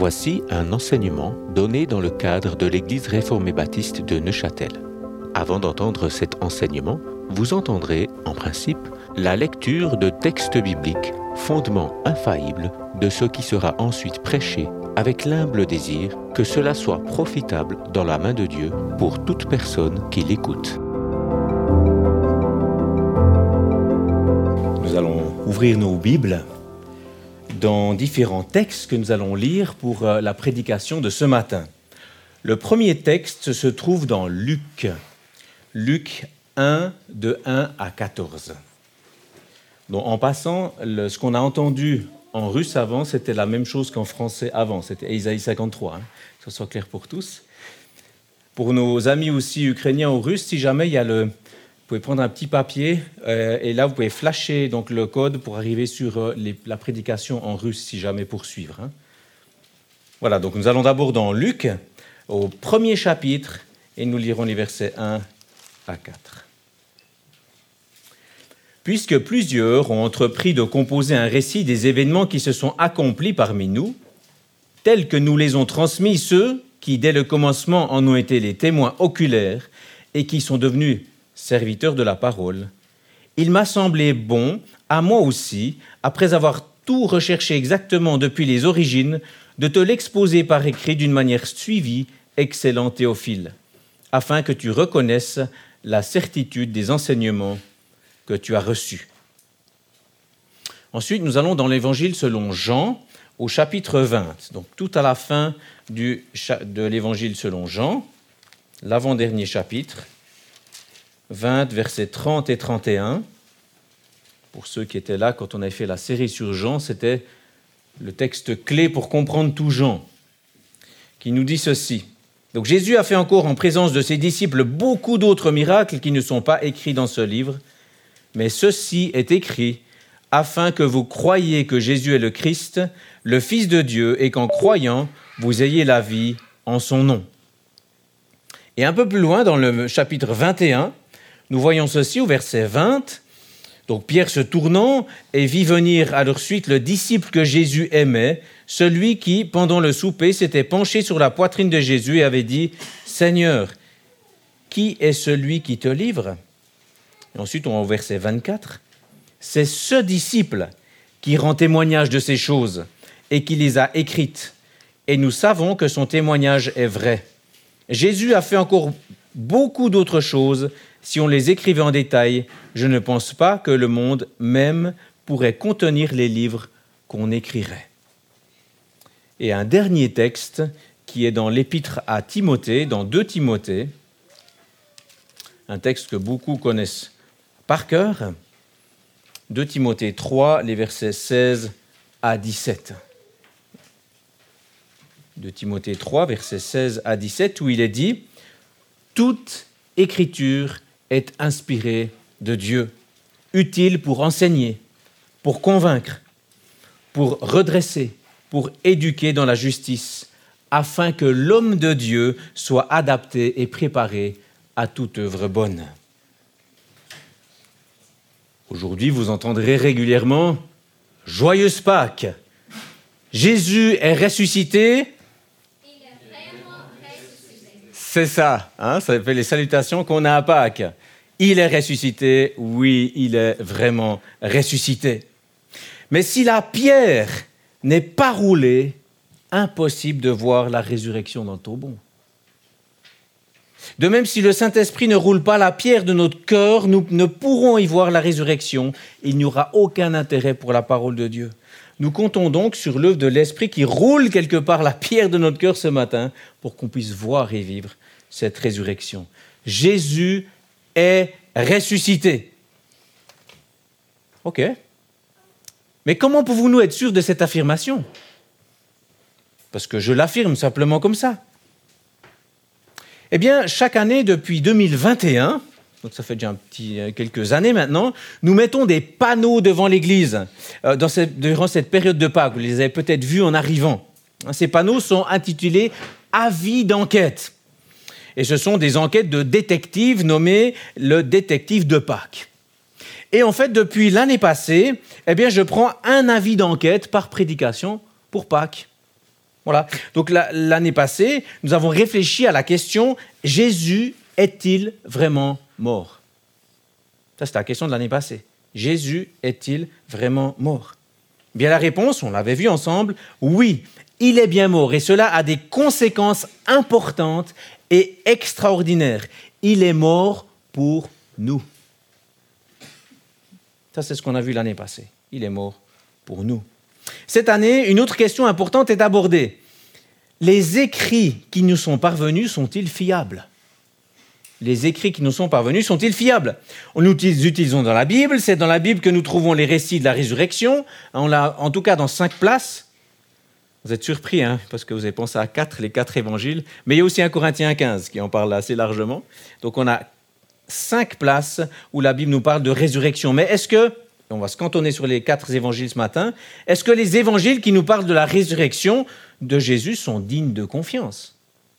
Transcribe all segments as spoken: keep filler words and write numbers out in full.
Voici un enseignement donné dans le cadre de l'Église réformée baptiste de Neuchâtel. Avant d'entendre cet enseignement, vous entendrez, en principe, la lecture de textes bibliques, fondement infaillible de ce qui sera ensuite prêché, avec l'humble désir que cela soit profitable dans la main de Dieu pour toute personne qui l'écoute. Nous allons ouvrir nos Bibles dans différents textes que nous allons lire pour la prédication de ce matin. Le premier texte se trouve dans Luc, Luc un, de un à quatorze. Donc, en passant, le, ce qu'on a entendu en russe avant, c'était la même chose qu'en français avant, c'était Ésaïe cinquante-trois, hein, que ce soit clair pour tous. Pour nos amis aussi ukrainiens ou russes, si jamais il y a le... Vous pouvez prendre un petit papier euh, et là, vous pouvez flasher donc, le code pour arriver sur euh, les, la prédication en russe, si jamais poursuivre. Hein. Voilà, donc nous allons d'abord dans Luc, au premier chapitre, et nous lirons les versets un à quatre. Puisque plusieurs ont entrepris de composer un récit des événements qui se sont accomplis parmi nous, tels que nous les ont transmis ceux qui, dès le commencement, en ont été les témoins oculaires et qui sont devenus serviteur de la parole, il m'a semblé bon, à moi aussi, après avoir tout recherché exactement depuis les origines, de te l'exposer par écrit d'une manière suivie, excellent Théophile, afin que tu reconnaisses la certitude des enseignements que tu as reçus. Ensuite, nous allons dans l'Évangile selon Jean, au chapitre vingt, donc tout à la fin du, de l'Évangile selon Jean, l'avant-dernier chapitre, vingt, versets trente et trente et un. Pour ceux qui étaient là quand on avait fait la série sur Jean, c'était le texte clé pour comprendre tout Jean, qui nous dit ceci. Donc Jésus a fait encore en présence de ses disciples beaucoup d'autres miracles qui ne sont pas écrits dans ce livre, mais ceci est écrit afin que vous croyiez que Jésus est le Christ, le Fils de Dieu, et qu'en croyant, vous ayez la vie en son nom. Et un peu plus loin, dans le chapitre vingt et un, nous voyons ceci au verset vingt. Donc Pierre se tournant et vit venir à leur suite le disciple que Jésus aimait, celui qui, pendant le souper, s'était penché sur la poitrine de Jésus et avait dit « Seigneur, qui est celui qui te livre ?» Et ensuite, on va au verset vingt-quatre. « C'est ce disciple qui rend témoignage de ces choses et qui les a écrites. Et nous savons que son témoignage est vrai. Jésus a fait encore beaucoup d'autres choses. Si on les écrivait en détail, je ne pense pas que le monde même pourrait contenir les livres qu'on écrirait. » Et un dernier texte qui est dans l'épître à Timothée, dans deux Timothée, un texte que beaucoup connaissent par cœur, deux Timothée trois, les versets seize à dix-sept. deux Timothée trois, versets seize à dix-sept, où il est dit « Toute écriture est inspirée de Dieu, utile pour enseigner, pour convaincre, pour redresser, pour éduquer dans la justice, afin que l'homme de Dieu soit adapté et préparé à toute œuvre bonne. » Aujourd'hui, vous entendrez régulièrement « Joyeuse Pâques ! Jésus est ressuscité !» C'est ça, hein, ça fait les salutations qu'on a à Pâques. Il est ressuscité, oui, il est vraiment ressuscité. Mais si la pierre n'est pas roulée, impossible de voir la résurrection dans le tombeau. De même, si le Saint-Esprit ne roule pas la pierre de notre cœur, nous ne pourrons y voir la résurrection. Il n'y aura aucun intérêt pour la parole de Dieu. Nous comptons donc sur l'œuvre de l'Esprit qui roule quelque part la pierre de notre cœur ce matin pour qu'on puisse voir et vivre cette résurrection. Jésus est ressuscité. Ok. Mais comment pouvons-nous être sûrs de cette affirmation ? Parce que je l'affirme simplement comme ça. Eh bien, chaque année depuis deux mille vingt et un, donc ça fait déjà un petit, quelques années maintenant, nous mettons des panneaux devant l'église euh, dans cette, durant cette période de Pâques. Vous les avez peut-être vus en arrivant. Ces panneaux sont intitulés « Avis d'enquête ». Et ce sont des enquêtes de détectives nommées le détective de Pâques. Et en fait, depuis l'année passée, eh bien, je prends un avis d'enquête par prédication pour Pâques. Voilà. Donc la, l'année passée, nous avons réfléchi à la question « Jésus est-il vraiment mort ?» Ça, c'était la question de l'année passée. Jésus est-il vraiment mort? Bien, la réponse, on l'avait vu ensemble, oui, il est bien mort. Et cela a des conséquences importantes et extraordinaires. Il est mort pour nous. Ça, c'est ce qu'on a vu l'année passée. Il est mort pour nous. Cette année, une autre question importante est abordée. Les écrits qui nous sont parvenus sont-ils fiables? Les écrits qui nous sont parvenus sont-ils fiables? Nous les utilisons dans la Bible. C'est dans la Bible que nous trouvons les récits de la résurrection. On l'a en tout cas dans cinq places. Vous êtes surpris, hein, parce que vous avez pensé à quatre, les quatre évangiles. Mais il y a aussi un Corinthiens quinze qui en parle assez largement. Donc on a cinq places où la Bible nous parle de résurrection. Mais est-ce que, on va se cantonner sur les quatre évangiles ce matin, est-ce que les évangiles qui nous parlent de la résurrection de Jésus sont dignes de confiance?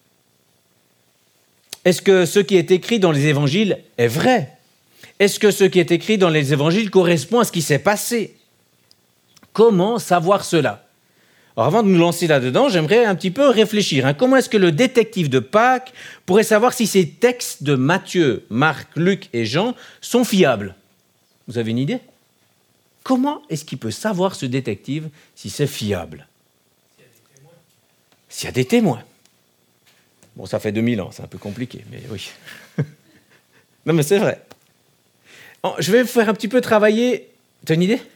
Est-ce que ce qui est écrit dans les évangiles est vrai? Est-ce que ce qui est écrit dans les évangiles correspond à ce qui s'est passé? Comment savoir cela? Alors avant de nous lancer là-dedans, j'aimerais un petit peu réfléchir. Hein. Comment est-ce que le détective de Pâques pourrait savoir si ces textes de Matthieu, Marc, Luc et Jean sont fiables? Vous avez une idée? Comment est-ce qu'il peut savoir, ce détective, si c'est fiable? S'il y a des témoins. Bon, ça fait deux mille ans, c'est un peu compliqué, mais oui. Non, mais c'est vrai. Bon, je vais vous faire un petit peu travailler. Tu as une idée?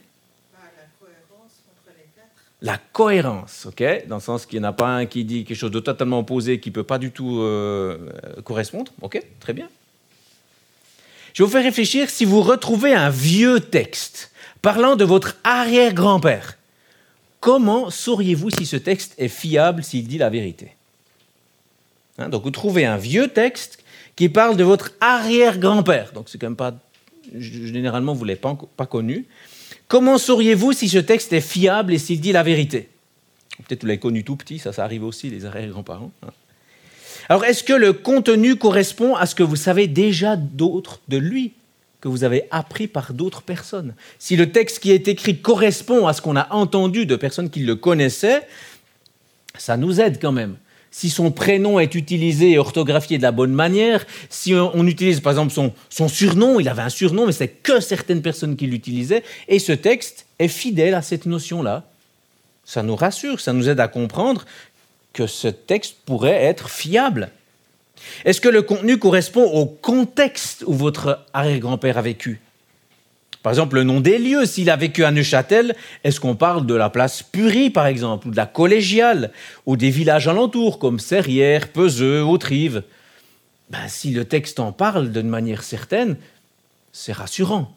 La cohérence, ok, dans le sens qu'il n'y en a pas un qui dit quelque chose de totalement opposé, qui ne peut pas du tout euh, correspondre. Ok, très bien. Je vais vous faire réfléchir si vous retrouvez un vieux texte parlant de votre arrière-grand-père. Comment sauriez-vous si ce texte est fiable, s'il dit la vérité? Hein, donc vous trouvez un vieux texte qui parle de votre arrière-grand-père. Donc c'est quand même pas, généralement vous ne l'avez pas, pas connu. Comment sauriez-vous si ce texte est fiable et s'il dit la vérité? Peut-être vous l'avez connu tout petit, ça, ça arrive aussi, les arrière-grands-parents. Alors, est-ce que le contenu correspond à ce que vous savez déjà d'autre de lui, que vous avez appris par d'autres personnes? Si le texte qui est écrit correspond à ce qu'on a entendu de personnes qui le connaissaient, ça nous aide quand même. Si son prénom est utilisé et orthographié de la bonne manière, si on utilise par exemple son, son surnom, il avait un surnom, mais c'est que certaines personnes qui l'utilisaient, et ce texte est fidèle à cette notion-là, ça nous rassure, ça nous aide à comprendre que ce texte pourrait être fiable. Est-ce que le contenu correspond au contexte où votre arrière-grand-père a vécu? Par exemple, le nom des lieux, s'il a vécu à Neuchâtel, est-ce qu'on parle de la place Purie, par exemple, ou de la Collégiale, ou des villages alentours, comme Serrières, Peseux, Autrive? Ben, si le texte en parle d'une manière certaine, c'est rassurant.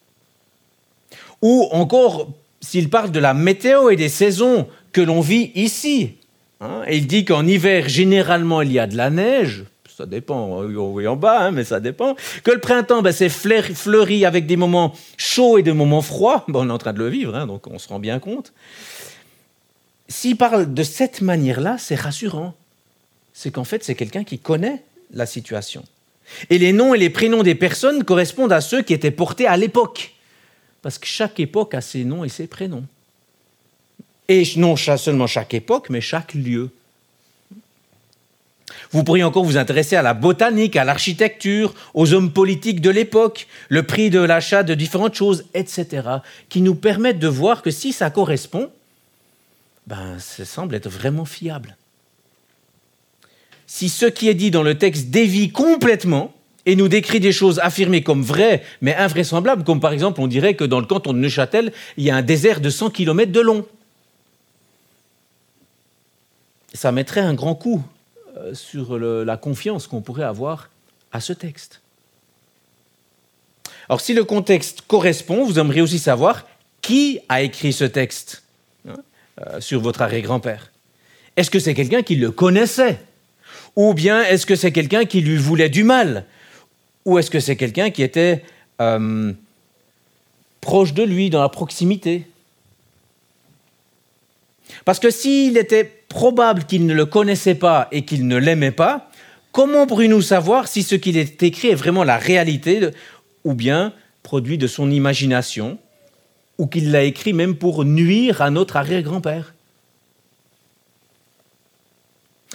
Ou encore, s'il parle de la météo et des saisons que l'on vit ici, hein, et il dit qu'en hiver, généralement, il y a de la neige. Ça dépend, haut et en bas, hein, mais ça dépend. Que le printemps, ben, c'est fleuri avec des moments chauds et des moments froids. Ben, on est en train de le vivre, hein, donc on se rend bien compte. S'il parle de cette manière-là, c'est rassurant. C'est qu'en fait, c'est quelqu'un qui connaît la situation. Et les noms et les prénoms des personnes correspondent à ceux qui étaient portés à l'époque. Parce que chaque époque a ses noms et ses prénoms. Et non seulement chaque époque, mais chaque lieu. Vous pourriez encore vous intéresser à la botanique, à l'architecture, aux hommes politiques de l'époque, le prix de l'achat de différentes choses, et cetera, qui nous permettent de voir que si ça correspond, ben, ça semble être vraiment fiable. Si ce qui est dit dans le texte dévie complètement et nous décrit des choses affirmées comme vraies, mais invraisemblables, comme par exemple, on dirait que dans le canton de Neuchâtel, il y a un désert de cent kilomètres de long. Ça mettrait un grand coup sur le, la confiance qu'on pourrait avoir à ce texte. Alors, si le contexte correspond, vous aimeriez aussi savoir qui a écrit ce texte hein, euh, sur votre arrière-grand-père. Est-ce que c'est quelqu'un qui le connaissait? Ou bien est-ce que c'est quelqu'un qui lui voulait du mal? Ou est-ce que c'est quelqu'un qui était euh, proche de lui, dans la proximité? Parce que s'il était probable qu'il ne le connaissait pas et qu'il ne l'aimait pas, comment pourrions-nous savoir si ce qu'il est écrit est vraiment la réalité de, ou bien produit de son imagination, ou qu'il l'a écrit même pour nuire à notre arrière-grand-père?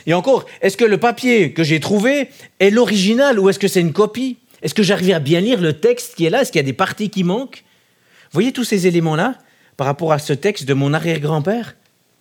Et encore, est-ce que le papier que j'ai trouvé est l'original ou est-ce que c'est une copie? Est-ce que j'arrive à bien lire le texte qui est là? Est-ce qu'il y a des parties qui manquent? Vous voyez tous ces éléments-là par rapport à ce texte de mon arrière-grand-père?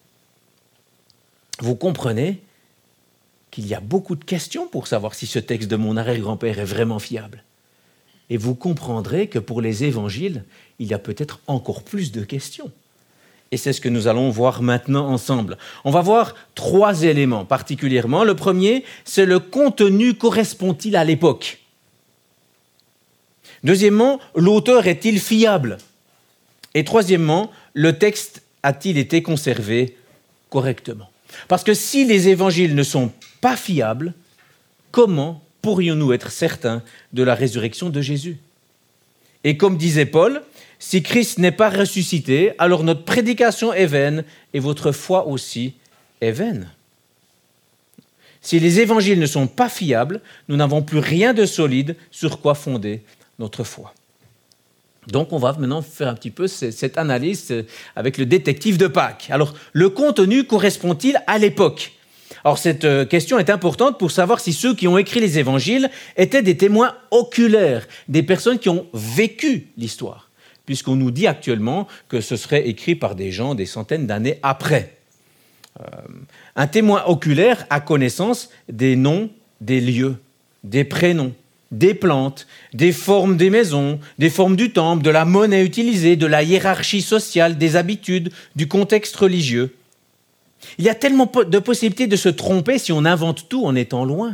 Vous comprenez qu'il y a beaucoup de questions pour savoir si ce texte de mon arrière-grand-père est vraiment fiable. Et vous comprendrez que pour les évangiles, il y a peut-être encore plus de questions. Et c'est ce que nous allons voir maintenant ensemble. On va voir trois éléments particulièrement. Le premier, c'est le contenu correspond-il à l'époque? Deuxièmement, l'auteur est-il fiable? Et troisièmement, le texte a-t-il été conservé correctement? Parce que si les évangiles ne sont pas fiables, comment pourrions-nous être certains de la résurrection de Jésus? Et comme disait Paul, si Christ n'est pas ressuscité, alors notre prédication est vaine et votre foi aussi est vaine. Si les évangiles ne sont pas fiables, nous n'avons plus rien de solide sur quoi fonder notre foi. Donc on va maintenant faire un petit peu cette analyse avec le détective de Pâques. Alors, le contenu correspond-il à l'époque? Alors cette question est importante pour savoir si ceux qui ont écrit les évangiles étaient des témoins oculaires, des personnes qui ont vécu l'histoire, puisqu'on nous dit actuellement que ce serait écrit par des gens des centaines d'années après. Euh, un témoin oculaire a connaissance des noms, des lieux, des prénoms, des plantes, des formes des maisons, des formes du temple, de la monnaie utilisée, de la hiérarchie sociale, des habitudes, du contexte religieux. Il y a tellement de possibilités de se tromper si on invente tout en étant loin.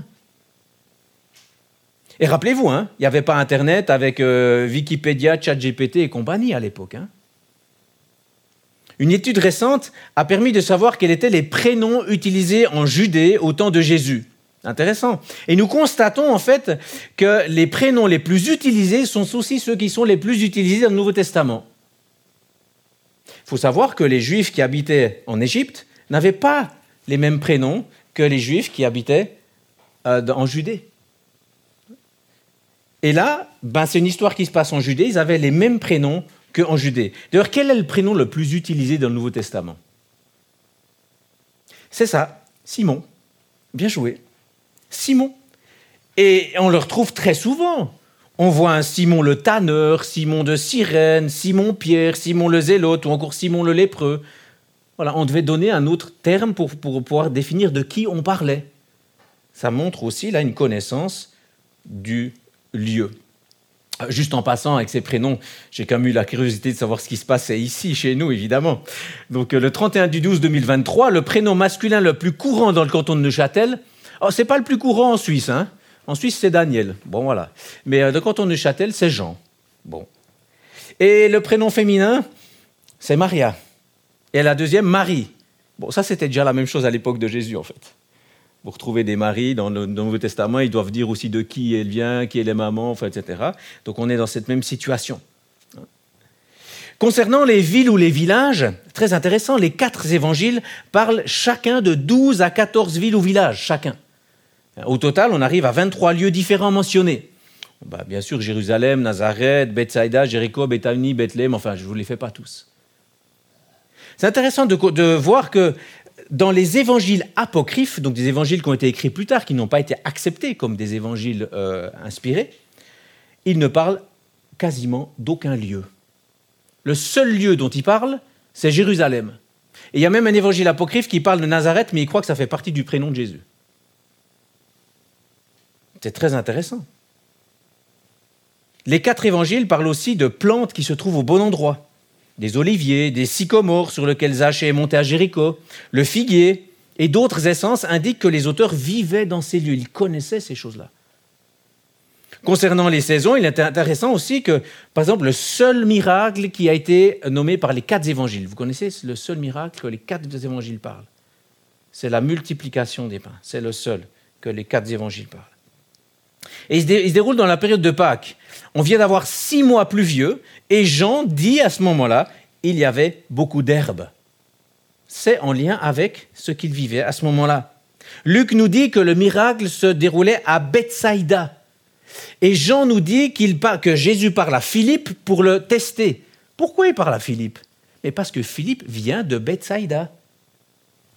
Et rappelez-vous, hein, il n'y avait pas Internet avec euh, Wikipédia, ChatGPT et compagnie à l'époque. Hein. Une étude récente a permis de savoir quels étaient les prénoms utilisés en Judée au temps de Jésus. Intéressant. Et nous constatons en fait que les prénoms les plus utilisés sont aussi ceux qui sont les plus utilisés dans le Nouveau Testament. Il faut savoir que les Juifs qui habitaient en Égypte n'avaient pas les mêmes prénoms que les Juifs qui habitaient euh, en Judée. Et là, ben, c'est une histoire qui se passe en Judée, ils avaient les mêmes prénoms qu'en Judée. D'ailleurs, quel est le prénom le plus utilisé dans le Nouveau Testament? C'est ça, Simon. Bien joué. Simon. Et on le retrouve très souvent. On voit un Simon le tanneur, Simon de Cyrène, Simon Pierre, Simon le zélote ou encore Simon le lépreux. Voilà, on devait donner un autre terme pour, pour pouvoir définir de qui on parlait. Ça montre aussi là une connaissance du lieu. Juste en passant avec ces prénoms, j'ai quand même eu la curiosité de savoir ce qui se passait ici, chez nous, évidemment. Donc le trente et un du douze deux mille vingt-trois, le prénom masculin le plus courant dans le canton de Neuchâtel, oh, ce n'est pas le plus courant en Suisse, hein. En Suisse, c'est Daniel. Bon, voilà. Mais euh, le canton de Neuchâtel, c'est Jean. Bon. Et le prénom féminin, c'est Maria. Et la deuxième, Marie. Bon, ça, c'était déjà la même chose à l'époque de Jésus, en fait. Vous retrouvez des maris dans le, dans le Nouveau Testament, ils doivent dire aussi de qui elle vient, qui est les mamans, enfin, et cetera. Donc, on est dans cette même situation. Concernant les villes ou les villages, très intéressant, les quatre évangiles parlent chacun de douze à quatorze villes ou villages, chacun. Au total, on arrive à vingt-trois lieux différents mentionnés. Bah, bien sûr, Jérusalem, Nazareth, Bethsaïda, Jéricho, Béthanie, Bethléem, enfin, je ne vous les fais pas tous. C'est intéressant de, de voir que dans les évangiles apocryphes, donc des évangiles qui ont été écrits plus tard, qui n'ont pas été acceptés comme des évangiles euh, inspirés, ils ne parlent quasiment d'aucun lieu. Le seul lieu dont il parle, c'est Jérusalem. Et il y a même un évangile apocryphe qui parle de Nazareth, mais il croit que ça fait partie du prénom de Jésus. C'est très intéressant. Les quatre évangiles parlent aussi de plantes qui se trouvent au bon endroit. Des oliviers, des sycomores sur lesquels Zachée est monté à Jéricho, le figuier et d'autres essences indiquent que les auteurs vivaient dans ces lieux. Ils connaissaient ces choses-là. Concernant les saisons, il est intéressant aussi que, par exemple, le seul miracle qui a été nommé par les quatre évangiles, vous connaissez le seul miracle que les quatre évangiles parlent? C'est la multiplication des pains. C'est le seul que les quatre évangiles parlent. Et il se, dé, il se déroule dans la période de Pâques. On vient d'avoir six mois pluvieux et Jean dit à ce moment-là, il y avait beaucoup d'herbes. C'est en lien avec ce qu'il vivait à ce moment-là. Luc nous dit que le miracle se déroulait à Bethsaïda. Et Jean nous dit qu'il par, que Jésus parle à Philippe pour le tester. Pourquoi il parle à Philippe? Mais parce que Philippe vient de Bethsaïda.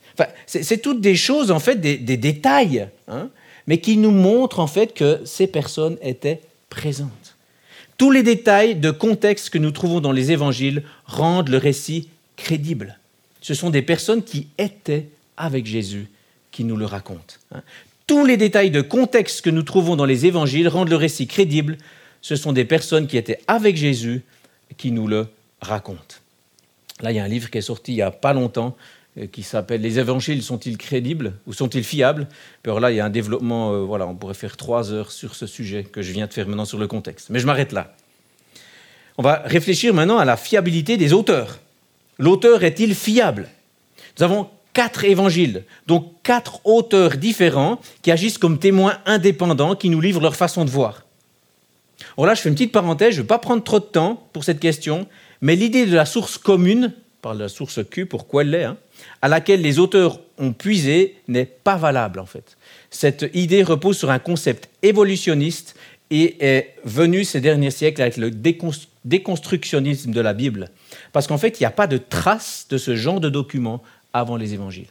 Enfin, c'est, c'est toutes des choses, en fait, des, des détails, hein, mais qui nous montrent, en fait, que ces personnes étaient présentes. Tous les détails de contexte que nous trouvons dans les évangiles rendent le récit crédible. Ce sont des personnes qui étaient avec Jésus qui nous le racontent. Tous les détails de contexte que nous trouvons dans les évangiles rendent le récit crédible. Ce sont des personnes qui étaient avec Jésus qui nous le racontent. Là, il y a un livre qui est sorti il n'y a pas longtemps qui s'appelle « Les évangiles sont-ils crédibles ou sont-ils fiables ?» Puis alors là, il y a un développement, euh, voilà, on pourrait faire trois heures sur ce sujet que je viens de faire maintenant sur le contexte. Mais je m'arrête là. On va réfléchir maintenant à la fiabilité des auteurs. L'auteur est-il fiable ? Nous avons quatre évangiles, donc quatre auteurs différents qui agissent comme témoins indépendants, qui nous livrent leur façon de voir. Alors là, je fais une petite parenthèse, je ne vais pas prendre trop de temps pour cette question, mais l'idée de la source commune, par la source Q pour quoi elle est, hein, à laquelle les auteurs ont puisé, n'est pas valable en fait. Cette idée repose sur un concept évolutionniste et est venue ces derniers siècles avec le déconstructionnisme de la Bible. Parce qu'en fait, il n'y a pas de trace de ce genre de document avant les évangiles.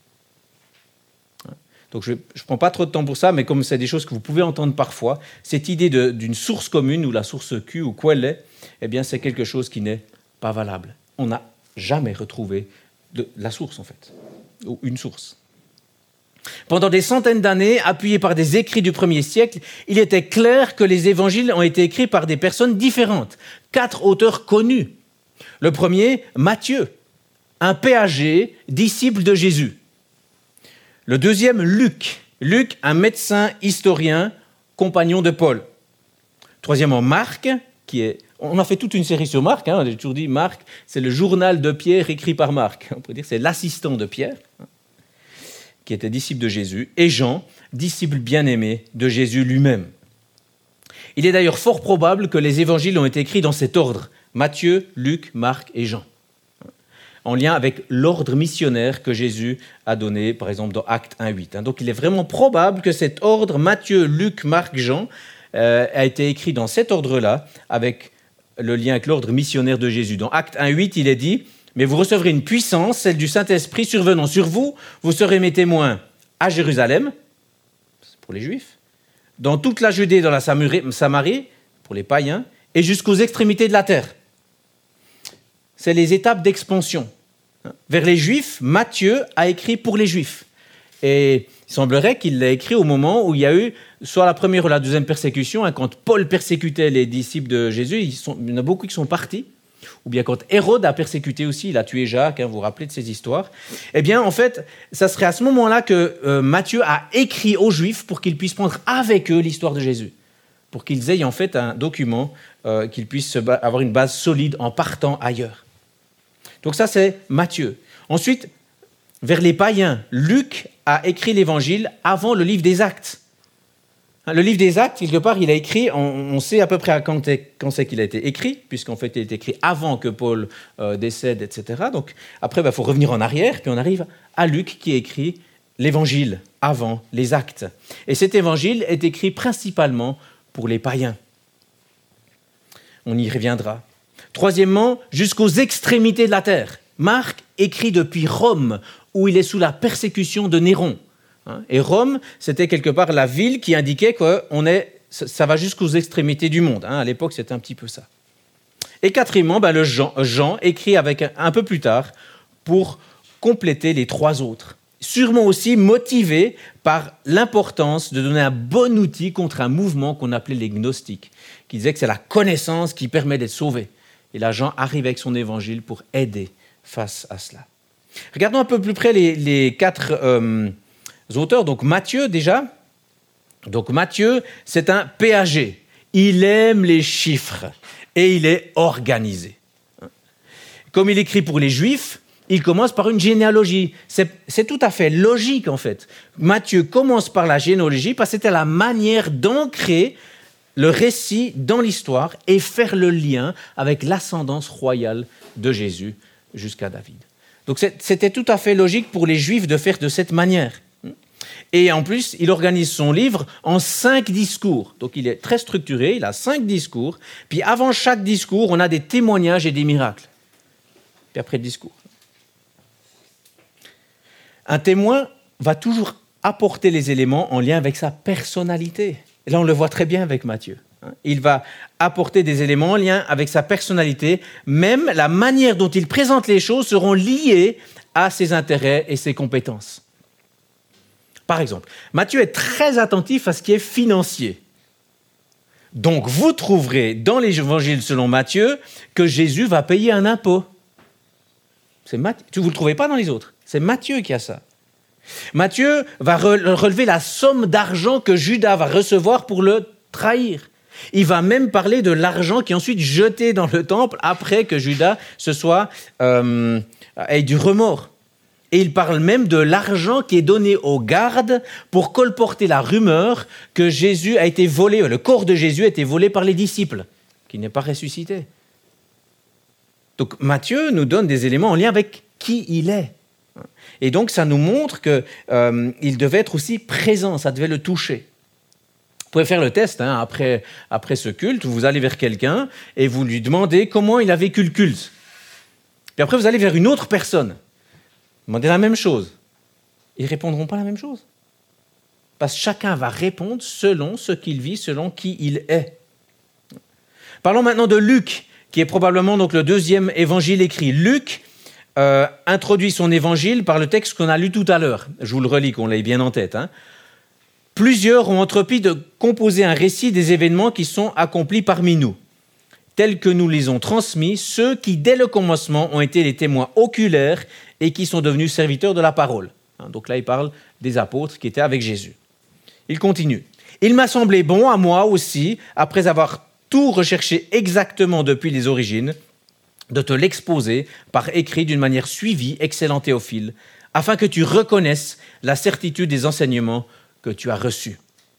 Donc je ne prends pas trop de temps pour ça, mais comme c'est des choses que vous pouvez entendre parfois, cette idée de, d'une source commune, ou la source Q, ou quoi elle est, eh bien c'est quelque chose qui n'est pas valable. On n'a jamais retrouvé de la source, en fait, ou une source. Pendant des centaines d'années, appuyés par des écrits du premier siècle, il était clair que les évangiles ont été écrits par des personnes différentes, quatre auteurs connus. Le premier, Matthieu, un péager, disciple de Jésus. Le deuxième, Luc. Luc, un médecin historien, compagnon de Paul. Troisièmement, Marc, qui est... On a fait toute une série sur Marc, hein, on a toujours dit Marc, c'est le journal de Pierre écrit par Marc. On peut dire que c'est l'assistant de Pierre, hein, qui était disciple de Jésus. Et Jean, disciple bien-aimé de Jésus lui-même. Il est d'ailleurs fort probable que les évangiles ont été écrits dans cet ordre. Matthieu, Luc, Marc et Jean. En lien avec l'ordre missionnaire que Jésus a donné, par exemple, dans Actes un huit. Donc, il est vraiment probable que cet ordre, Matthieu, Luc, Marc, Jean, euh, a été écrit dans cet ordre-là, avec le lien avec l'ordre missionnaire de Jésus. Dans Actes un huit, il est dit « Mais vous recevrez une puissance, celle du Saint-Esprit, survenant sur vous. Vous serez mes témoins à Jérusalem, c'est pour les Juifs, dans toute la Judée, dans la Samarie, pour les païens, et jusqu'aux extrémités de la terre. » C'est les étapes d'expansion. Vers les Juifs, Matthieu a écrit pour les Juifs. Et il semblerait qu'il l'a écrit au moment où il y a eu soit la première ou la deuxième persécution, hein, quand Paul persécutait les disciples de Jésus, ils sont, il y en a beaucoup qui sont partis, ou bien quand Hérode a persécuté aussi, il a tué Jacques, hein, vous vous rappelez de ces histoires. Eh bien, en fait, ça serait à ce moment-là que euh, Matthieu a écrit aux Juifs pour qu'ils puissent prendre avec eux l'histoire de Jésus, pour qu'ils aient en fait un document, euh, qu'ils puissent avoir une base solide en partant ailleurs. Donc ça, c'est Matthieu. Ensuite, vers les païens, Luc a écrit l'Évangile avant le livre des Actes. Le livre des Actes, quelque part, il a écrit, on, on sait à peu près quand, quand c'est qu'il a été écrit, puisqu'en fait, il a été écrit avant que Paul euh, décède, et cetera. Donc après, il bah, faut revenir en arrière, puis on arrive à Luc qui a écrit l'Évangile avant les Actes. Et cet Évangile est écrit principalement pour les païens. On y reviendra. Troisièmement, jusqu'aux extrémités de la terre. Marc écrit depuis Rome, où il est sous la persécution de Néron. Et Rome, c'était quelque part la ville qui indiquait que on est, ça va jusqu'aux extrémités du monde. À l'époque, c'était un petit peu ça. Et quatrièmement, ben le Jean, Jean écrit avec un, un peu plus tard pour compléter les trois autres. Sûrement aussi motivé par l'importance de donner un bon outil contre un mouvement qu'on appelait les gnostiques, qui disaient que c'est la connaissance qui permet d'être sauvé. Et là, Jean arrive avec son évangile pour aider face à cela. Regardons un peu plus près les, les quatre euh, auteurs. Donc Matthieu, déjà. Donc Matthieu, c'est un péager. Il aime les chiffres et il est organisé. Comme il écrit pour les Juifs, il commence par une généalogie. C'est, c'est tout à fait logique, en fait. Matthieu commence par la généalogie parce que c'était la manière d'ancrer le récit dans l'histoire et faire le lien avec l'ascendance royale de Jésus jusqu'à David. Donc c'était tout à fait logique pour les Juifs de faire de cette manière. Et en plus, il organise son livre en cinq discours. Donc il est très structuré, il a cinq discours. Puis avant chaque discours, on a des témoignages et des miracles. Puis après le discours. Un témoin va toujours apporter les éléments en lien avec sa personnalité. Et là, on le voit très bien avec Matthieu. Il va apporter des éléments en lien avec sa personnalité. Même la manière dont il présente les choses seront liées à ses intérêts et ses compétences. Par exemple, Matthieu est très attentif à ce qui est financier. Donc, vous trouverez dans l'évangile selon Matthieu que Jésus va payer un impôt. C'est Matthieu. Vous ne le trouvez pas dans les autres. C'est Matthieu qui a ça. Matthieu va relever la somme d'argent que Judas va recevoir pour le trahir. Il va même parler de l'argent qui est ensuite jeté dans le temple après que Judas se soit, euh, ait du remords. Et il parle même de l'argent qui est donné aux gardes pour colporter la rumeur que Jésus a été volé, le corps de Jésus a été volé par les disciples, qui n'est pas ressuscité. Donc Matthieu nous donne des éléments en lien avec qui il est. Et donc ça nous montre qu'il euh, devait être aussi présent, ça devait le toucher. Vous pouvez faire le test hein, après, après ce culte, vous allez vers quelqu'un et vous lui demandez comment il a vécu le culte. Puis après vous allez vers une autre personne, demandez la même chose. Ils ne répondront pas la même chose. Parce que chacun va répondre selon ce qu'il vit, selon qui il est. Parlons maintenant de Luc, qui est probablement donc le deuxième évangile écrit. Luc euh, introduit son évangile par le texte qu'on a lu tout à l'heure. Je vous le relis, qu'on l'ait bien en tête. Hein. Plusieurs ont entrepris de composer un récit des événements qui sont accomplis parmi nous, tels que nous les ont transmis, ceux qui, dès le commencement, ont été les témoins oculaires et qui sont devenus serviteurs de la parole. Donc là, il parle des apôtres qui étaient avec Jésus. Il continue. « Il m'a semblé bon à moi aussi, après avoir tout recherché exactement depuis les origines, de te l'exposer par écrit d'une manière suivie, excellent Théophile, afin que tu reconnaisses la certitude des enseignements que tu as reçus. »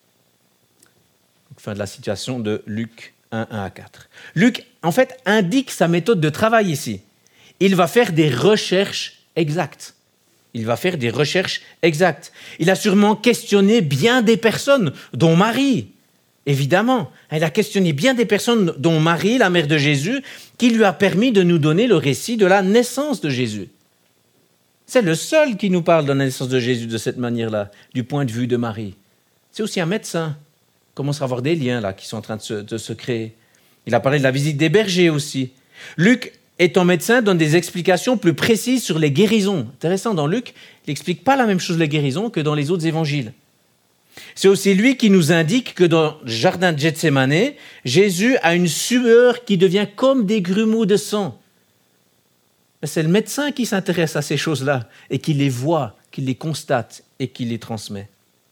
Fin de la citation de Luc un, un à quatre. Luc, en fait, indique sa méthode de travail ici. Il va faire des recherches exactes. Il va faire des recherches exactes. Il a sûrement questionné bien des personnes, dont Marie, évidemment. Il a questionné bien des personnes, dont Marie, la mère de Jésus, qui lui a permis de nous donner le récit de la naissance de Jésus. C'est le seul qui nous parle de la naissance de Jésus de cette manière-là, du point de vue de Marie. C'est aussi un médecin. Il commence à avoir des liens là qui sont en train de se, de se créer. Il a parlé de la visite des bergers aussi. Luc, étant médecin, donne des explications plus précises sur les guérisons. Intéressant, dans Luc, il n'explique pas la même chose les guérisons que dans les autres évangiles. C'est aussi lui qui nous indique que dans le jardin de Gethsémane, Jésus a une sueur qui devient comme des grumeaux de sang. C'est le médecin qui s'intéresse à ces choses-là et qui les voit, qui les constate et qui les transmet.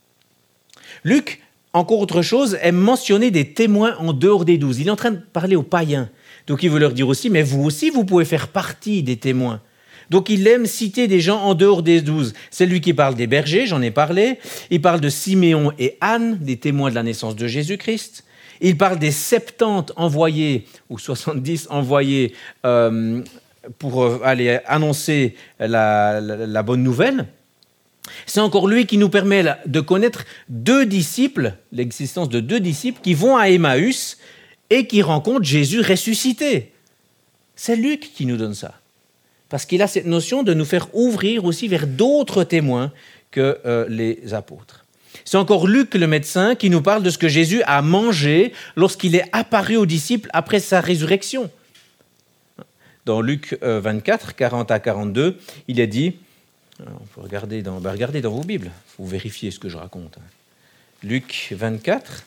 Luc, encore autre chose, aime mentionner des témoins en dehors des douze. Il est en train de parler aux païens. Donc il veut leur dire aussi, mais vous aussi, vous pouvez faire partie des témoins. Donc il aime citer des gens en dehors des douze. C'est lui qui parle des bergers, j'en ai parlé. Il parle de Siméon et Anne, des témoins de la naissance de Jésus-Christ. Il parle des septante envoyés, ou soixante-dix envoyés, euh, pour aller annoncer la, la, la bonne nouvelle. C'est encore lui qui nous permet de connaître deux disciples, l'existence de deux disciples qui vont à Emmaüs et qui rencontrent Jésus ressuscité. C'est Luc qui nous donne ça. Parce qu'il a cette notion de nous faire ouvrir aussi vers d'autres témoins que euh, les apôtres. C'est encore Luc, le médecin, qui nous parle de ce que Jésus a mangé lorsqu'il est apparu aux disciples après sa résurrection. Dans Luc vingt-quatre, quarante à quarante-deux, il est dit, on peut regarder dans, ben regardez dans vos Bibles, vous vérifiez ce que je raconte. Luc vingt-quatre,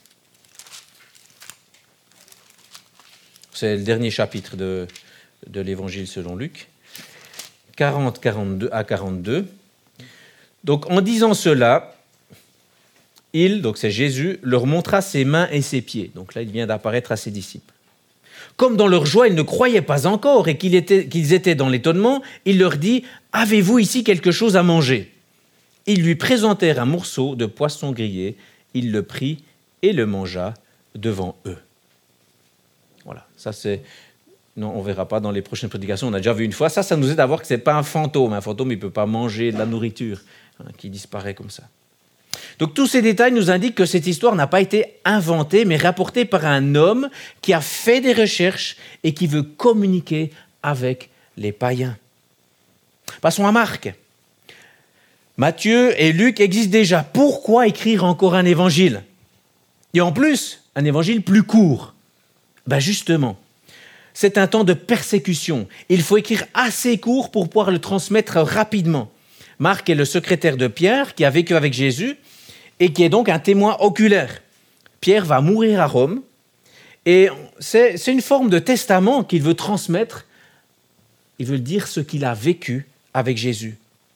c'est le dernier chapitre de, de l'Évangile selon Luc, quarante, quarante-deux à quarante-deux. Donc en disant cela, il, donc c'est Jésus, leur montra ses mains et ses pieds. Donc là, il vient d'apparaître à ses disciples. Comme dans leur joie, ils ne croyaient pas encore et qu'ils étaient, qu'ils étaient dans l'étonnement, il leur dit « Avez-vous ici quelque chose à manger ?» Ils lui présentèrent un morceau de poisson grillé. Il le prit et le mangea devant eux. Voilà, ça c'est... Non, on ne verra pas dans les prochaines prédications, on a déjà vu une fois. Ça, ça nous aide à voir que ce n'est pas un fantôme. Un fantôme, il ne peut pas manger de la nourriture hein, qui disparaît comme ça. Donc tous ces détails nous indiquent que cette histoire n'a pas été inventée, mais rapportée par un homme qui a fait des recherches et qui veut communiquer avec les païens. Passons à Marc. Matthieu et Luc existent déjà. Pourquoi écrire encore un évangile? Et en plus, un évangile plus court. Ben justement, c'est un temps de persécution. Il faut écrire assez court pour pouvoir le transmettre rapidement. Marc est le secrétaire de Pierre qui a vécu avec Jésus et qui est donc un témoin oculaire. Pierre va mourir à Rome et c'est, c'est une forme de testament qu'il veut transmettre. Il veut dire ce qu'il a vécu avec Jésus.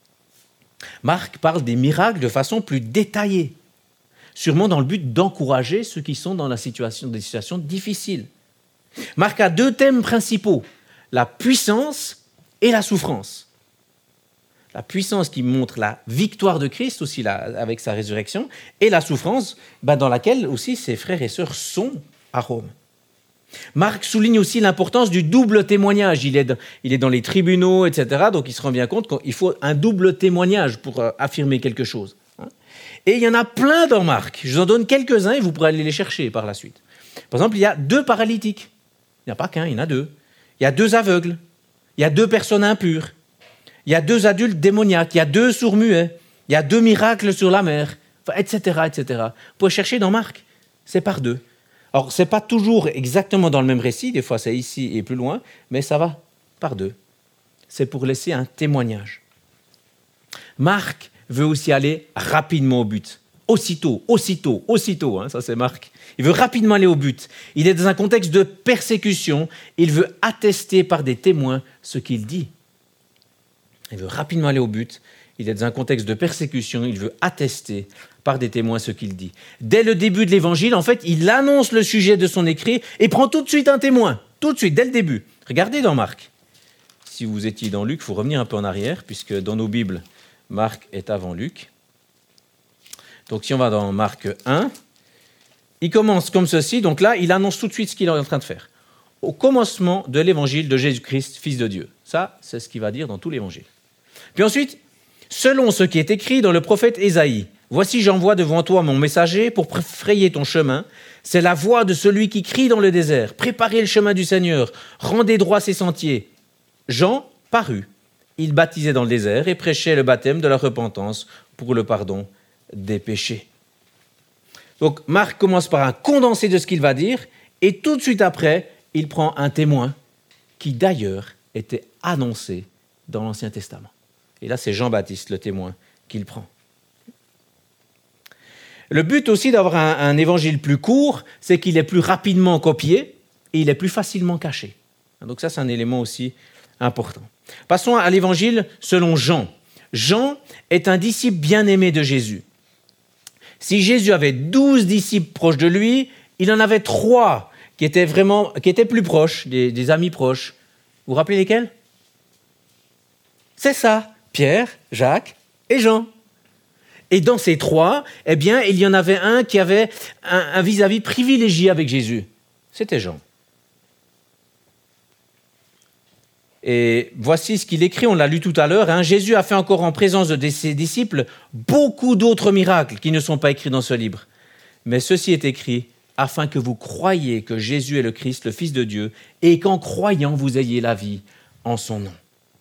Marc parle des miracles de façon plus détaillée, sûrement dans le but d'encourager ceux qui sont dans la situation, des situations difficiles. Marc a deux thèmes principaux, la puissance et la souffrance. La puissance qui montre la victoire de Christ aussi là, avec sa résurrection, et la souffrance ben, dans laquelle aussi ses frères et sœurs sont à Rome. Marc souligne aussi l'importance du double témoignage. Il est, dans, il est dans les tribunaux, et cetera. Donc il se rend bien compte qu'il faut un double témoignage pour euh, affirmer quelque chose. Et il y en a plein dans Marc. Je vous en donne quelques-uns et vous pourrez aller les chercher par la suite. Par exemple, il y a deux paralytiques. Il n'y a pas qu'un, il y en a deux. Il y a deux aveugles. Il y a deux personnes impures. Il y a deux adultes démoniaques. Il y a deux sourds-muets. Il y a deux miracles sur la mer, et cetera, et cetera. Vous pouvez chercher dans Marc. C'est par deux. Alors, ce n'est pas toujours exactement dans le même récit. Des fois, c'est ici et plus loin. Mais ça va par deux. C'est pour laisser un témoignage. Marc veut aussi aller rapidement au but. Aussitôt, aussitôt, aussitôt, hein, ça c'est Marc. Il veut rapidement aller au but. Il est dans un contexte de persécution. Il veut attester par des témoins ce qu'il dit. Il veut rapidement aller au but. Il est dans un contexte de persécution. Il veut attester par des témoins ce qu'il dit. Dès le début de l'évangile, en fait, il annonce le sujet de son écrit et prend tout de suite un témoin. Tout de suite, dès le début. Regardez dans Marc. Si vous étiez dans Luc, il faut revenir un peu en arrière, puisque dans nos Bibles, Marc est avant Luc. Donc si on va dans Marc un, il commence comme ceci. Donc là, il annonce tout de suite ce qu'il est en train de faire. Au commencement de l'évangile de Jésus-Christ, Fils de Dieu. Ça, c'est ce qu'il va dire dans tout l'évangile. Puis ensuite, selon ce qui est écrit dans le prophète Ésaïe, « Voici, j'envoie devant toi mon messager pour frayer ton chemin. C'est la voix de celui qui crie dans le désert. Préparez le chemin du Seigneur, rendez droit ses sentiers. » Jean parut. Il baptisait dans le désert et prêchait le baptême de la repentance pour le pardon des péchés. Donc Marc commence par un condensé de ce qu'il va dire et tout de suite après, il prend un témoin qui d'ailleurs était annoncé dans l'Ancien Testament. Et là, c'est Jean-Baptiste, le témoin, qu'il prend. Le but aussi d'avoir un, un évangile plus court, c'est qu'il est plus rapidement copié et il est plus facilement caché. Donc ça, c'est un élément aussi important. Passons à l'évangile selon Jean. Jean est un disciple bien-aimé de Jésus. Si Jésus avait douze disciples proches de lui, il en avait trois qui étaient vraiment, qui étaient plus proches, des, des amis proches. Vous vous rappelez lesquels? C'est ça, Pierre, Jacques et Jean. Et dans ces trois, eh bien, il y en avait un qui avait un, un vis-à-vis privilégié avec Jésus. C'était Jean. Et voici ce qu'il écrit, on l'a lu tout à l'heure. Hein, Jésus a fait encore en présence de ses disciples beaucoup d'autres miracles qui ne sont pas écrits dans ce livre. Mais ceci est écrit afin que vous croyiez que Jésus est le Christ, le Fils de Dieu, et qu'en croyant, vous ayez la vie en son nom.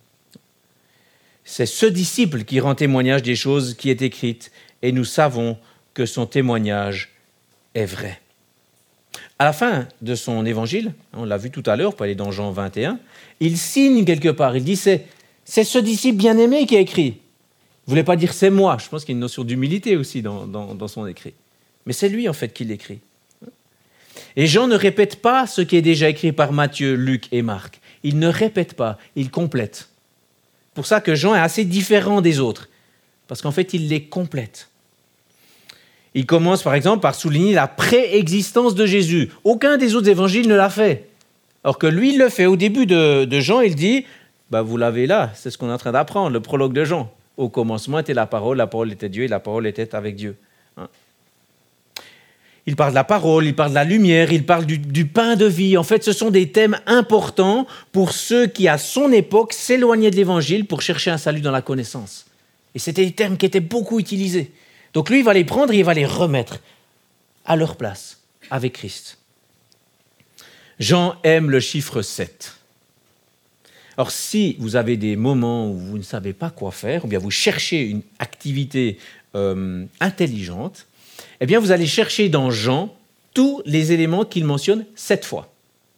C'est ce disciple qui rend témoignage des choses qui est écrites, et nous savons que son témoignage est vrai. À la fin de son évangile, on l'a vu tout à l'heure, on peut aller dans Jean vingt et un, il signe quelque part, il dit c'est, c'est ce disciple bien-aimé qui a écrit. Il ne voulait pas dire c'est moi, je pense qu'il y a une notion d'humilité aussi dans, dans, dans son écrit. Mais c'est lui en fait qui l'écrit. Et Jean ne répète pas ce qui est déjà écrit par Matthieu, Luc et Marc. Il ne répète pas, il complète. C'est pour ça que Jean est assez différent des autres, parce qu'en fait il les complète. Il commence par exemple par souligner la préexistence de Jésus. Aucun des autres évangiles ne l'a fait. Alors que lui, il le fait. Au début de, de Jean, il dit, bah, vous l'avez là, c'est ce qu'on est en train d'apprendre, le prologue de Jean. Au commencement était la parole, la parole était Dieu et la parole était avec Dieu. Hein? Il parle de la parole, il parle de la lumière, il parle du, du pain de vie. En fait, ce sont des thèmes importants pour ceux qui, à son époque, s'éloignaient de l'évangile pour chercher un salut dans la connaissance. Et c'était des termes qui étaient beaucoup utilisés. Donc lui, il va les prendre et il va les remettre à leur place avec Christ. Jean aime le chiffre sept. Alors, si vous avez des moments où vous ne savez pas quoi faire, ou bien vous cherchez une activité euh, intelligente, eh bien, vous allez chercher dans Jean tous les éléments qu'il mentionne sept fois.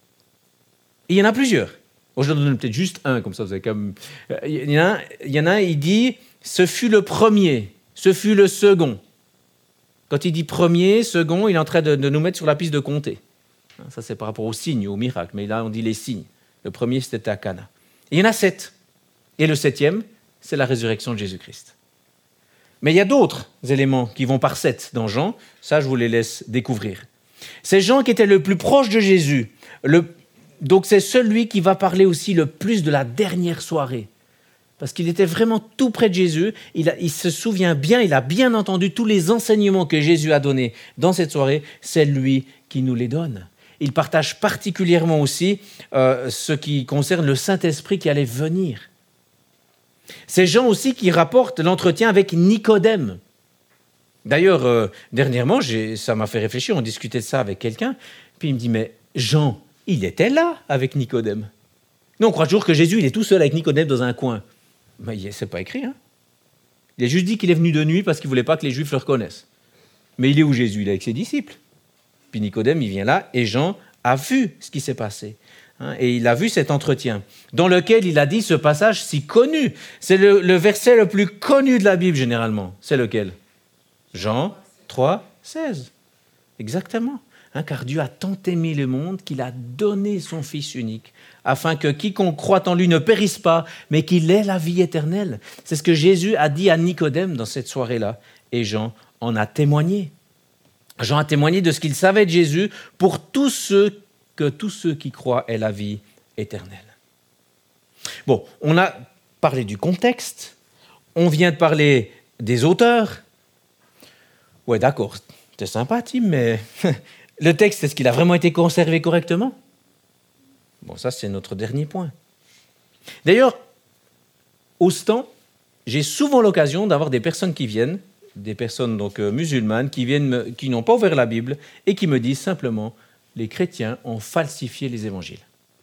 Et il y en a plusieurs. Bon, je donne peut-être juste un, comme ça, vous avez quand même... Il y en a un, il y en a un, il dit « ce fut le premier, ce fut le second ». Quand il dit premier, second, il est en train de, de nous mettre sur la piste de compter. Ça, c'est par rapport aux signes, aux miracles. Mais là, on dit les signes. Le premier, c'était à Cana. Et il y en a sept. Et le septième, c'est la résurrection de Jésus-Christ. Mais il y a d'autres éléments qui vont par sept dans Jean. Ça, je vous les laisse découvrir. C'est Jean qui était le plus proche de Jésus. Le... Donc, c'est celui qui va parler aussi le plus de la dernière soirée. Parce qu'il était vraiment tout près de Jésus. Il, a, il se souvient bien, il a bien entendu tous les enseignements que Jésus a donnés dans cette soirée. C'est lui qui nous les donne. Il partage particulièrement aussi euh, ce qui concerne le Saint-Esprit qui allait venir. C'est Jean aussi qui rapporte l'entretien avec Nicodème. D'ailleurs, euh, dernièrement, j'ai, ça m'a fait réfléchir, on discutait de ça avec quelqu'un, puis il me dit, mais Jean, il était là avec Nicodème. Nous, on croit toujours que Jésus, il est tout seul avec Nicodème dans un coin. Mais c'est pas écrit, hein. Il a juste dit qu'il est venu de nuit parce qu'il ne voulait pas que les Juifs le reconnaissent. Mais il est où Jésus? Il est avec ses disciples. Puis Nicodème, il vient là, et Jean a vu ce qui s'est passé. Hein, et il a vu cet entretien, dans lequel il a dit ce passage si connu. C'est le, le verset le plus connu de la Bible, généralement. C'est lequel? Jean trois, seize. Exactement. Hein, car Dieu a tant aimé le monde qu'il a donné son Fils unique, afin que quiconque croit en lui ne périsse pas, mais qu'il ait la vie éternelle. C'est ce que Jésus a dit à Nicodème dans cette soirée-là, et Jean en a témoigné. Jean a témoigné de ce qu'il savait de Jésus pour tous ceux que tous ceux qui croient aient la vie éternelle. Bon, on a parlé du contexte, on vient de parler des auteurs. Ouais, d'accord, c'est sympa, Tim, mais le texte, est-ce qu'il a vraiment été conservé correctement? Bon, ça, c'est notre dernier point. D'ailleurs, au stand, j'ai souvent l'occasion d'avoir des personnes qui viennent, des personnes donc euh, musulmanes, qui, viennent me, qui n'ont pas ouvert la Bible et qui me disent simplement « les chrétiens ont falsifié les évangiles ».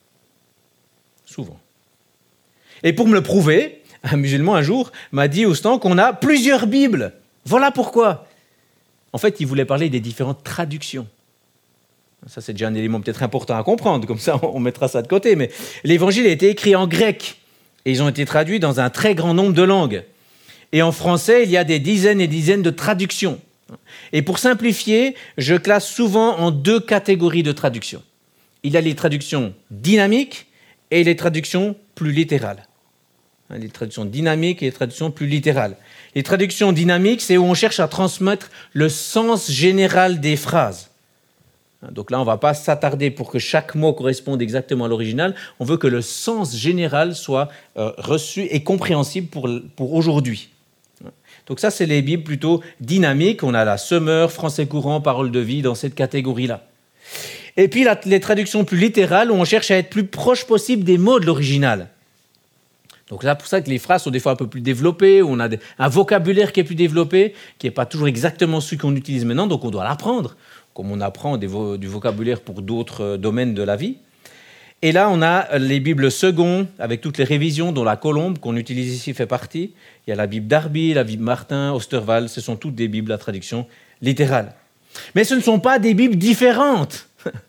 Souvent. Et pour me le prouver, un musulman un jour m'a dit au stand qu'on a plusieurs Bibles. Voilà pourquoi. En fait, il voulait parler des différentes traductions. Ça, c'est déjà un élément peut-être important à comprendre, comme ça on mettra ça de côté. Mais l'évangile a été écrit en grec et ils ont été traduits dans un très grand nombre de langues. Et en français, il y a des dizaines et dizaines de traductions. Et pour simplifier, je classe souvent en deux catégories de traductions. Il y a les traductions dynamiques et les traductions plus littérales. Les traductions dynamiques et les traductions plus littérales. Les traductions dynamiques, c'est où on cherche à transmettre le sens général des phrases. Donc là, on ne va pas s'attarder pour que chaque mot corresponde exactement à l'original. On veut que le sens général soit euh, reçu et compréhensible pour, pour aujourd'hui. Donc ça, c'est les Bibles plutôt dynamiques. On a la Semeur, Français courant, Parole de vie dans cette catégorie-là. Et puis la, les traductions plus littérales, où on cherche à être plus proche possible des mots de l'original. Donc c'est pour ça que les phrases sont des fois un peu plus développées, où on a des, un vocabulaire qui est plus développé, qui n'est pas toujours exactement celui qu'on utilise maintenant, donc on doit l'apprendre, comme on apprend des vo- du vocabulaire pour d'autres domaines de la vie. Et là, on a les Bibles second, avec toutes les révisions, dont la Colombe, qu'on utilise ici, fait partie. Il y a la Bible Darby, la Bible Martin, Osterwald, ce sont toutes des Bibles à traduction littérale. Mais ce ne sont pas des Bibles différentes.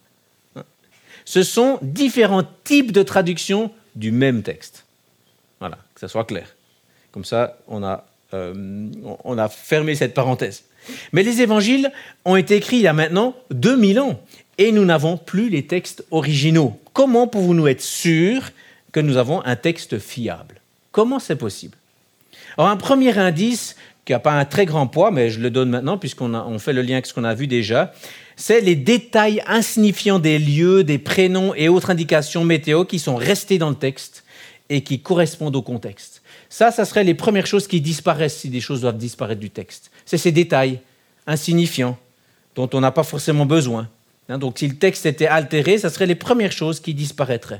Ce sont différents types de traductions du même texte. Voilà, que ça soit clair. Comme ça, on a, euh, on a fermé cette parenthèse. Mais les évangiles ont été écrits il y a maintenant deux mille ans et nous n'avons plus les textes originaux. Comment pouvons-nous être sûrs que nous avons un texte fiable? Comment c'est possible? Alors, un premier indice qui n'a pas un très grand poids, mais je le donne maintenant puisqu'on a, on fait le lien avec ce qu'on a vu déjà, c'est les détails insignifiants des lieux, des prénoms et autres indications météo qui sont restés dans le texte et qui correspondent au contexte. Ça, ça serait les premières choses qui disparaissent si des choses doivent disparaître du texte. C'est ces détails insignifiants dont on n'a pas forcément besoin. Donc, si le texte était altéré, ça serait les premières choses qui disparaîtraient.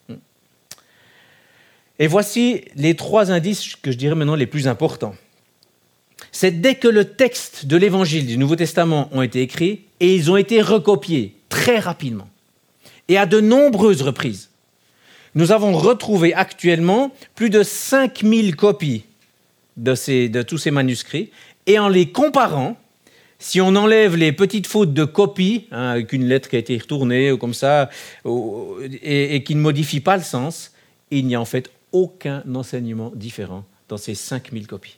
Et voici les trois indices que je dirais maintenant les plus importants. C'est dès que le texte de l'Évangile du Nouveau Testament ont été écrits, et ils ont été recopiés très rapidement, et à de nombreuses reprises, nous avons retrouvé actuellement plus de cinq mille copies de, ces, de tous ces manuscrits, et en les comparant, si on enlève les petites fautes de copie, hein, avec une lettre qui a été retournée ou comme ça, ou, et, et qui ne modifie pas le sens, il n'y a en fait aucun enseignement différent dans ces cinq mille copies.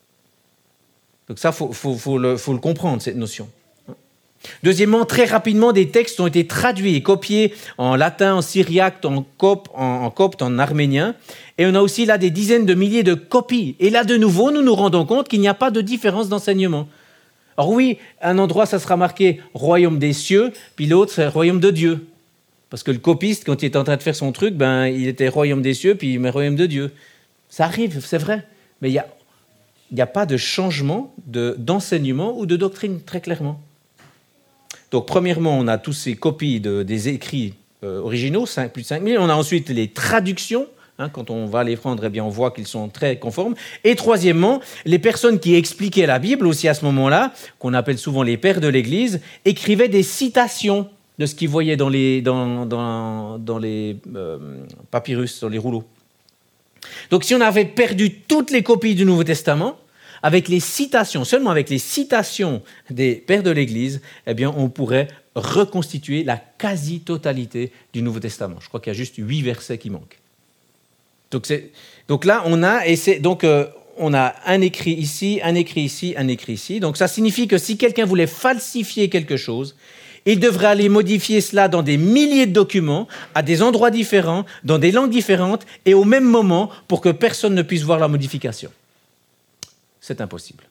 Donc ça, il faut, faut, faut, le, faut le comprendre, cette notion. Deuxièmement, très rapidement, des textes ont été traduits et copiés en latin, en syriaque, en copte, en, en, copte, en arménien. Et on a aussi là des dizaines de milliers de copies. Et là, de nouveau, nous nous rendons compte qu'il n'y a pas de différence d'enseignement. Alors oui, un endroit, ça sera marqué « royaume des cieux », puis l'autre, c'est « royaume de Dieu ». Parce que le copiste, quand il était en train de faire son truc, ben, il était « royaume des cieux », puis il met « royaume de Dieu ». Ça arrive, c'est vrai. Mais il n'y a, il n'y a pas de changement de, d'enseignement ou de doctrine, très clairement. Donc, premièrement, on a tous ces copies de, des écrits euh, originaux, cinq, plus de cinq mille. On a ensuite les traductions. Hein, quand on va les prendre, eh bien, on voit qu'ils sont très conformes. Et troisièmement, les personnes qui expliquaient la Bible aussi à ce moment-là, qu'on appelle souvent les pères de l'Église, écrivaient des citations de ce qu'ils voyaient dans les, dans, dans, dans les euh, papyrus, dans les rouleaux. Donc, si on avait perdu toutes les copies du Nouveau Testament, avec les citations, seulement avec les citations des pères de l'Église, eh bien, on pourrait reconstituer la quasi-totalité du Nouveau Testament. Je crois qu'il y a juste huit versets qui manquent. Donc, c'est, donc là, on a, et c'est, donc, euh, on a un écrit ici, un écrit ici, un écrit ici. Donc, ça signifie que si quelqu'un voulait falsifier quelque chose, il devrait aller modifier cela dans des milliers de documents, à des endroits différents, dans des langues différentes, et au même moment, pour que personne ne puisse voir la modification. C'est impossible.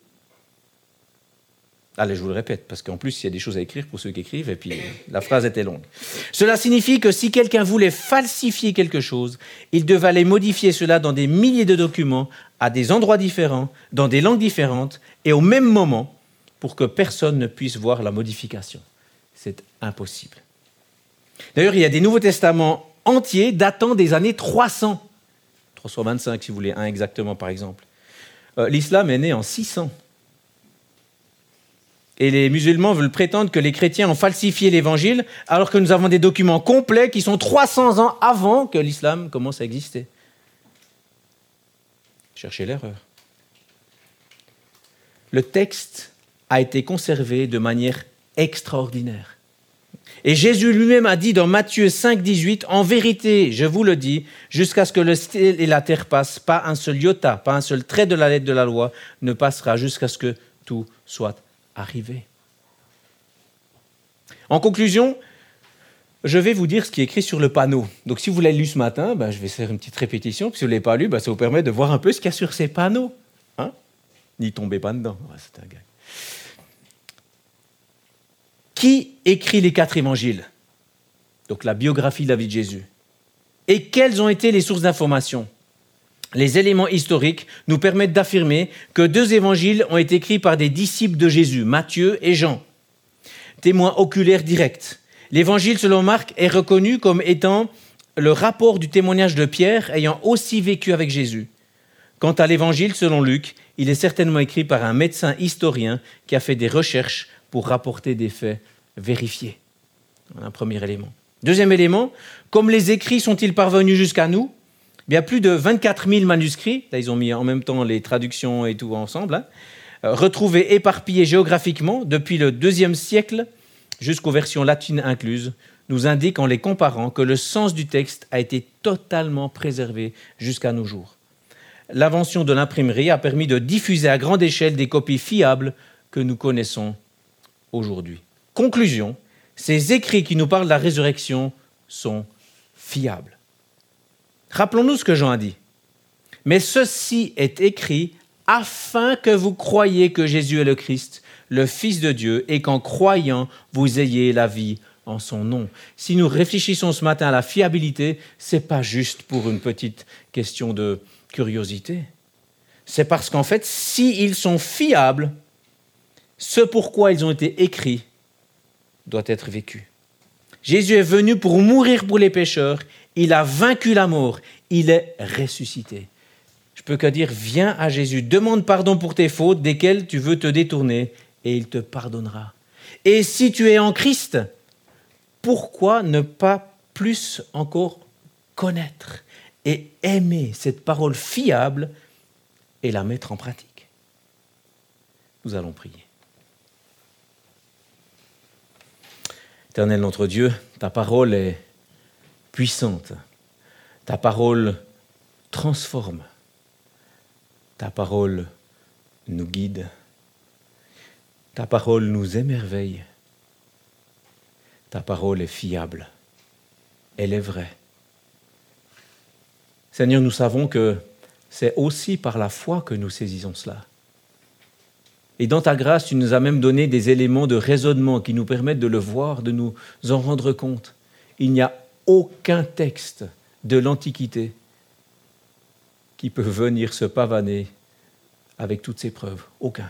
Allez, je vous le répète, parce qu'en plus, il y a des choses à écrire pour ceux qui écrivent, et puis la phrase était longue. Cela signifie que si quelqu'un voulait falsifier quelque chose, il devait aller modifier cela dans des milliers de documents, à des endroits différents, dans des langues différentes, et au même moment, pour que personne ne puisse voir la modification. C'est impossible. D'ailleurs, il y a des Nouveaux Testaments entiers datant des années trois cents. trois cent vingt-cinq, si vous voulez, un exactement, par exemple. Euh, l'islam est né en six cents. Et les musulmans veulent prétendre que les chrétiens ont falsifié l'évangile, alors que nous avons des documents complets qui sont trois cents ans avant que l'islam commence à exister. Cherchez l'erreur. Le texte a été conservé de manière extraordinaire. Et Jésus lui-même a dit dans Matthieu cinq, dix-huit, « En vérité, je vous le dis, jusqu'à ce que le ciel et la terre passent, pas un seul iota, pas un seul trait de la lettre de la loi ne passera jusqu'à ce que tout soit arrivé. » En conclusion, je vais vous dire ce qui est écrit sur le panneau. Donc si vous l'avez lu ce matin, ben, je vais faire une petite répétition. Puis si vous ne l'avez pas lu, ben, ça vous permet de voir un peu ce qu'il y a sur ces panneaux. Hein ? N'y tombez pas dedans. Ouais, c'est un gag. Qui écrit les quatre évangiles ? Donc la biographie de la vie de Jésus. Et quelles ont été les sources d'information ? Les éléments historiques nous permettent d'affirmer que deux évangiles ont été écrits par des disciples de Jésus, Matthieu et Jean. Témoins oculaires directs. L'évangile selon Marc est reconnu comme étant le rapport du témoignage de Pierre ayant aussi vécu avec Jésus. Quant à l'évangile selon Luc, il est certainement écrit par un médecin historien qui a fait des recherches pour rapporter des faits vérifiés. Un premier élément. Deuxième élément, comme les écrits sont-ils parvenus jusqu'à nous ? Bien, plus de vingt-quatre mille manuscrits, là ils ont mis en même temps les traductions et tout ensemble, hein, retrouvés éparpillés géographiquement depuis le deuxième siècle jusqu'aux versions latines incluses, nous indiquent en les comparant que le sens du texte a été totalement préservé jusqu'à nos jours. L'invention de l'imprimerie a permis de diffuser à grande échelle des copies fiables que nous connaissons aujourd'hui. Conclusion, ces écrits qui nous parlent de la résurrection sont fiables. Rappelons-nous ce que Jean a dit. « Mais ceci est écrit afin que vous croyiez que Jésus est le Christ, le Fils de Dieu, et qu'en croyant, vous ayez la vie en son nom. » Si nous réfléchissons ce matin à la fiabilité, ce n'est pas juste pour une petite question de curiosité. C'est parce qu'en fait, s'ils sont fiables, ce pourquoi ils ont été écrits doit être vécu. Jésus est venu pour mourir pour les pécheurs, il a vaincu la mort, il est ressuscité. Je peux que dire, viens à Jésus, demande pardon pour tes fautes desquelles tu veux te détourner et il te pardonnera. Et si tu es en Christ, pourquoi ne pas plus encore connaître et aimer cette parole fiable et la mettre en pratique. Nous allons prier. Éternel notre Dieu, ta parole est puissante. Ta parole transforme. Ta parole nous guide. Ta parole nous émerveille. Ta parole est fiable. Elle est vraie. Seigneur, nous savons que c'est aussi par la foi que nous saisissons cela. Et dans ta grâce, tu nous as même donné des éléments de raisonnement qui nous permettent de le voir, de nous en rendre compte. Il n'y a aucun texte de l'Antiquité qui peut venir se pavaner avec toutes ces preuves. Aucun.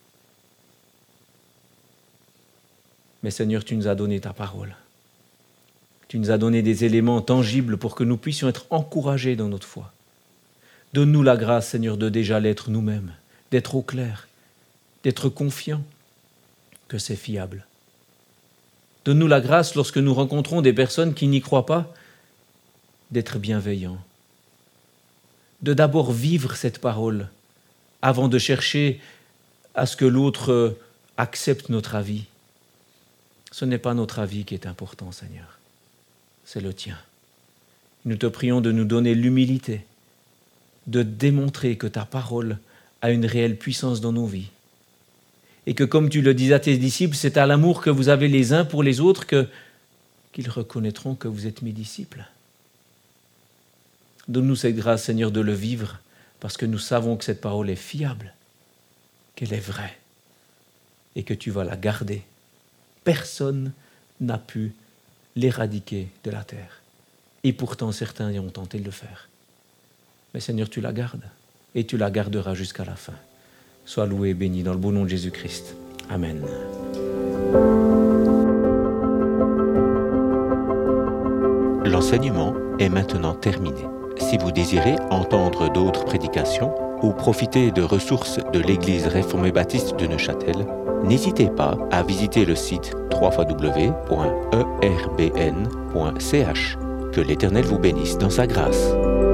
Mais Seigneur, tu nous as donné ta parole. Tu nous as donné des éléments tangibles pour que nous puissions être encouragés dans notre foi. Donne-nous la grâce, Seigneur, de déjà l'être nous-mêmes, d'être au clair, d'être confiants que c'est fiable. Donne-nous la grâce, lorsque nous rencontrons des personnes qui n'y croient pas, d'être bienveillants, de d'abord vivre cette parole avant de chercher à ce que l'autre accepte notre avis. Ce n'est pas notre avis qui est important, Seigneur, c'est le tien. Nous te prions de nous donner l'humilité, de démontrer que ta parole a une réelle puissance dans nos vies. Et que, comme tu le dis à tes disciples, c'est à l'amour que vous avez les uns pour les autres que, qu'ils reconnaîtront que vous êtes mes disciples. Donne-nous cette grâce, Seigneur, de le vivre, parce que nous savons que cette parole est fiable, qu'elle est vraie, et que tu vas la garder. Personne n'a pu l'éradiquer de la terre. Et pourtant, certains y ont tenté de le faire. Mais Seigneur, tu la gardes, et tu la garderas jusqu'à la fin. Sois loué et béni dans le beau nom de Jésus-Christ. Amen. L'enseignement est maintenant terminé. Si vous désirez entendre d'autres prédications ou profiter de ressources de l'Église réformée baptiste de Neuchâtel, n'hésitez pas à visiter le site w w w point e r b n point c h. Que l'Éternel vous bénisse dans sa grâce.